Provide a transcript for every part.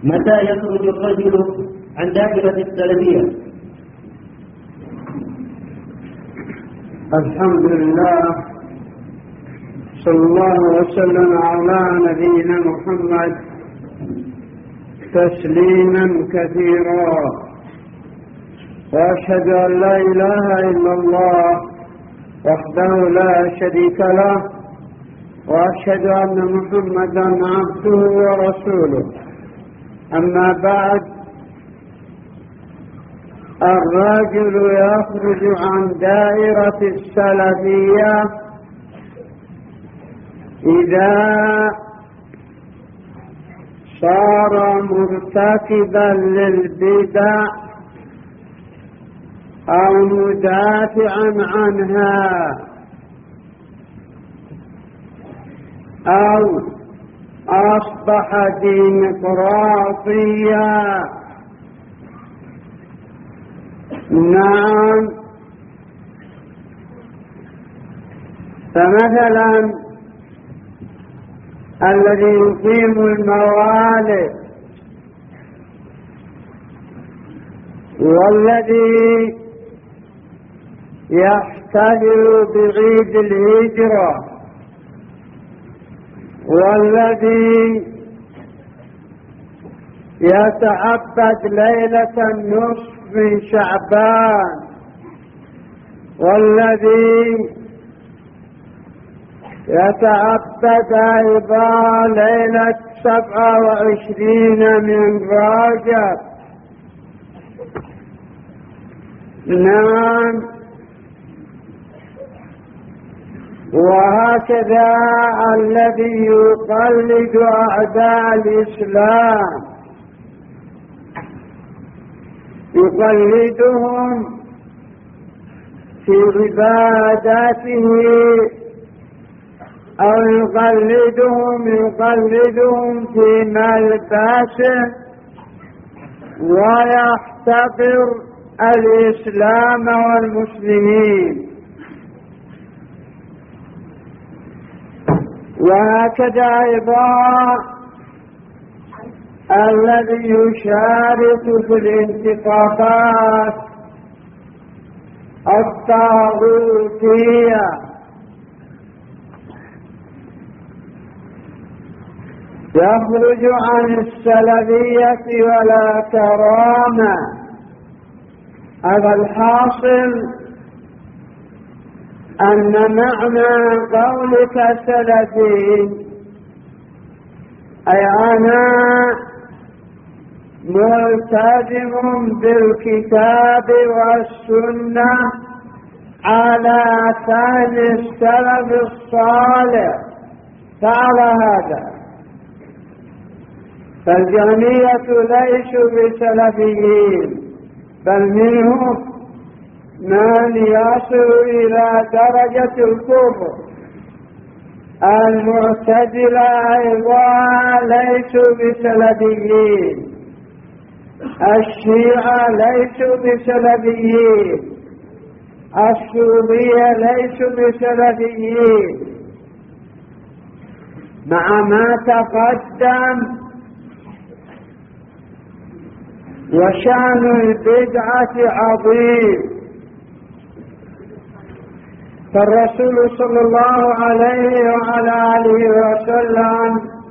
متى يخرج الرجل عن دائرة السلفية؟ الحمد لله، صلى الله وسلم على نبينا محمد تسليما كثيرا، وأشهد أن لا إله إلا الله وحده لا شريك له، وأشهد أن محمدا عبده ورسوله. أما بعد، الرجل يخرج عن دائرة السلفية إذا صار مرتكبا للبدع أو مدافعا عنها أو أصبح ديمقراطيا. نعم، فمثلا الذي يقيم الموالد والذي يحتفل بعيد الهجرة والذي يتعبد ليلة النصف من شعبان والذي يتعبد أيضا ليلة 27 من رجب. نعم، وهكذا الذي يقلد أعداء الإسلام يقلدهم في عباداته أو يقلدهم في ملبسه ويحتقر الإسلام والمسلمين. وهكذا أيضا الذي يشارك في الانتخابات الطاغوتية يخرج عن السلفية ولا كرامة. هذا الحاصل أن معنى قولك سلفي أي أنا ملتزم بالكتاب والسنة على فهم السلف الصالح. فعلى هذا فالجهمية ليسوا بسلفيين، بل منهم من يصل إلى درجة الكفر. المعتزلة أيضا ليسوا بسلفيين، الشيعة ليسوا بسلفيين، الصوفية ليسوا بسلفيين، مع ما تقدم. وشأن البدعة عظيم، فالرسول صلى الله عليه وعلى آله وسلم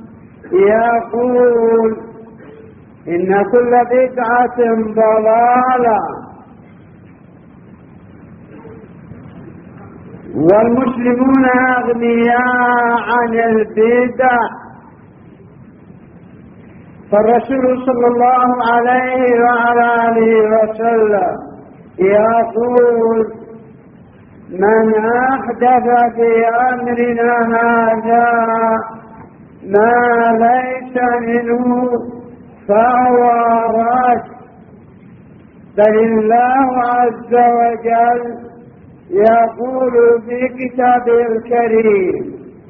يقول إن كل بدعة ضلالة، والمسلمون أغنياء عن البدع. فالرسول صلى الله عليه وعلى آله وسلم يقول من أحدث في أمرنا هذا ما ليس منه فهو رد. بل الله عز وجل يقول في كتابه الكريم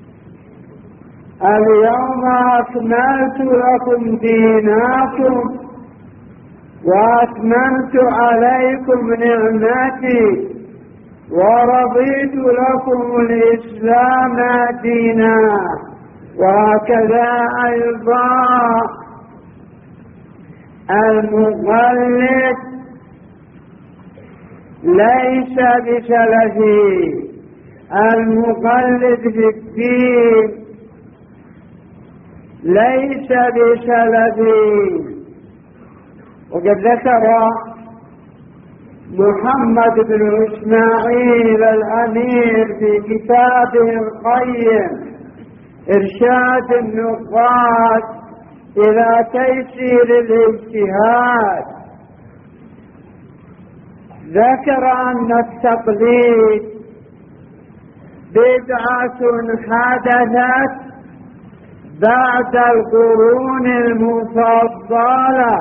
اليوم أكملت لكم دينكم وأتممت عليكم نعمتي ورضيت لكم الإسلام دينا. وهكذا أيضا المقلد ليس بسلفي، المقلد في الدين ليس بسلفي. وقد ذكر محمد بن إسماعيل الأمير في كتابه القيم إرشاد النقاد إلى تيسير الاجتهاد، ذكر أن التقليد بدعة حدثت بعد القرون المفضلة،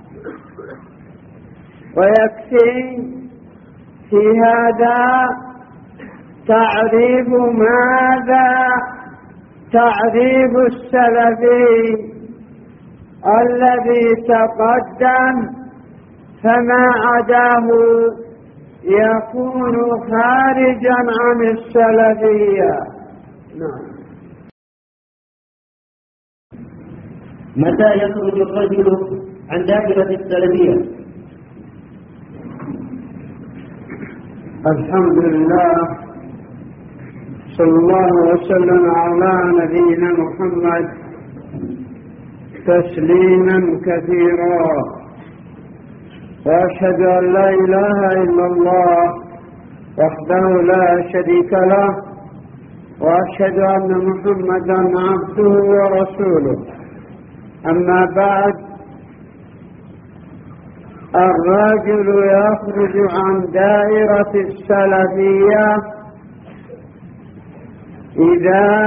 ويكفي في هذا تعريف ماذا؟ تعريف السلفي الذي تقدم، فما عداه يكون خارجا عن السلفية. نعم. متى يخرج الرجل عن دائرة السلفية؟ الحمد لله، صلى الله وسلم على نبينا محمد تسليما كثيرا، وأشهد أن لا إله إلا الله وحده لا شريك له، وأشهد أن محمدا عبده ورسوله. أما بعد، الرجل يخرج عن دائرة السلفية إذا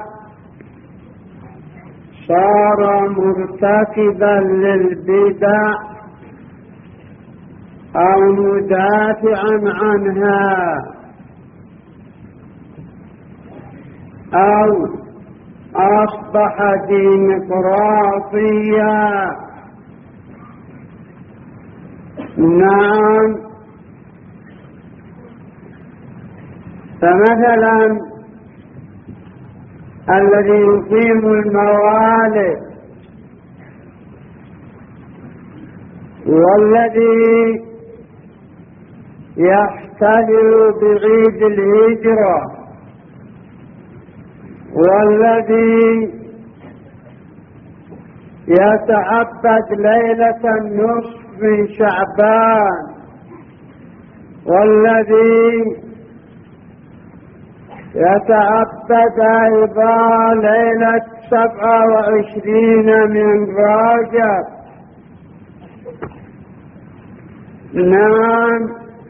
صار مرتكبا للبدع أو مدافعا عنها، أو أصبح ديمقراطيا. نعم. فمثلا الذي يقيم الموالد، والذي يحتفل بعيد الهجرة، والذي يتعبد ليلة النصف من شعبان، والذي يتعبد أيضا ليلة 27 من رجب. نعم.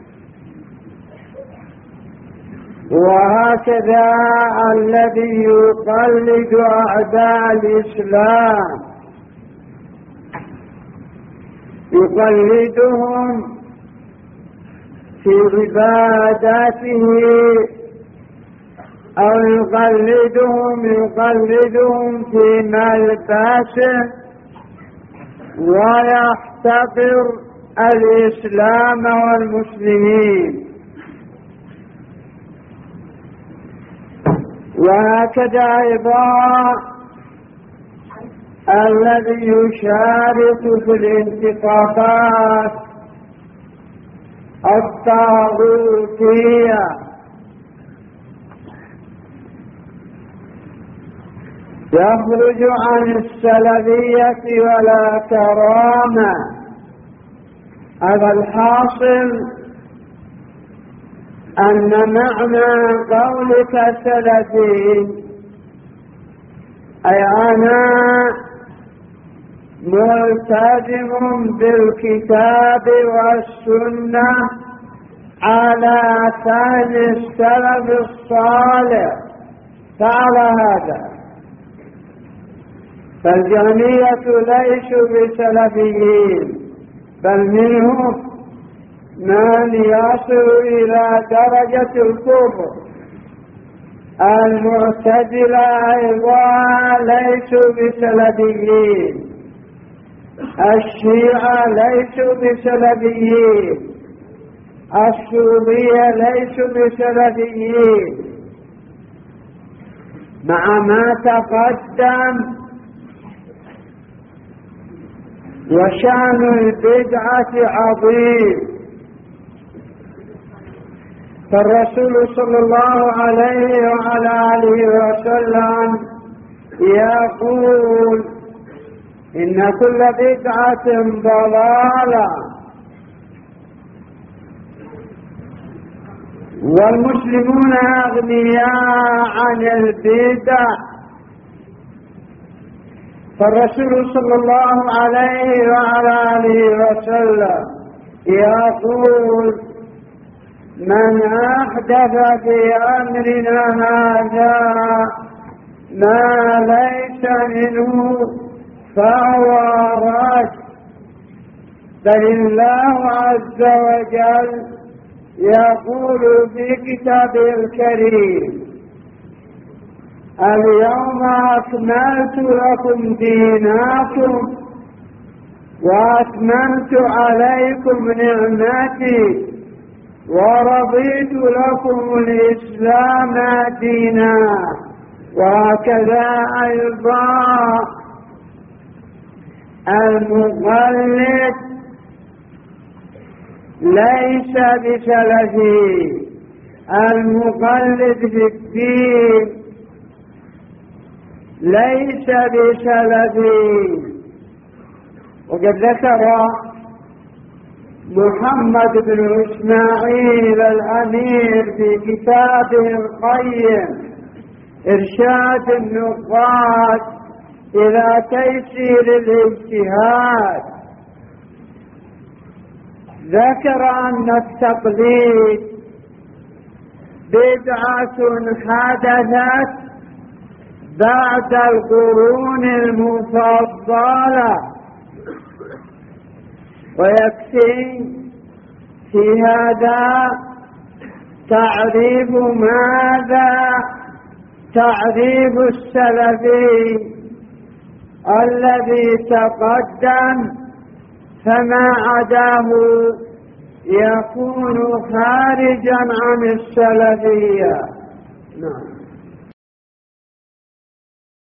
وهكذا الذي يقلد أعداء الإسلام، يقلدهم في عباداته، أو يقلدهم في ملبسه، ويحتقر الإسلام والمسلمين. وهكذا أيضا الذي يشارك في الانتخابات الطاغوتية، يخرج عن السلفية ولا كرامة. هذا الحاصل أن معنى قولك سلفي أي أنا ملتزم بالكتاب والسنة على فهم السلف الصالح، فعلى هذا فالجهمية ليسوا بسلفيين، بل منهم من يصل إلى درجة الكفر. المعتزلة أيضا ليسوا بسلفيين، الشيعة ليسوا بسلفيين، الصوفية ليسوا بسلفيين، مع ما تقدم وشأن البدعة عظيم. فالرسول صلى الله عليه وعلى آله وسلم يقول إن كل بدعة ضلالة، والمسلمون أغنياء عن البدع. فالرسول صلى الله عليه وعلى آله وسلم يقول من أحدث في أمرنا هذا ما ليس منه فهو رد. بل الله عز وجل يقول في كتابه الكريم اليوم أكملت لكم دينكم وأتممت عليكم نعمتي ورضيت لكم الإسلام دينا. وهكذا أيضا المقلد ليس بسلفي، المقلد في الدين ليس بسلفي. وقد ذكر محمد بن إسماعيل الأمير في كتابه القيم إرشاد النقاد إلى تيسير الاجتهاد، ذكر أن التقليد بدعة حدثت بعد القرون المفضلة. ويكفي في هذا تعريف ماذا؟ تعريف السلفي الذي تقدم، فما عداه يكون خارجا عن السلفية. نعم.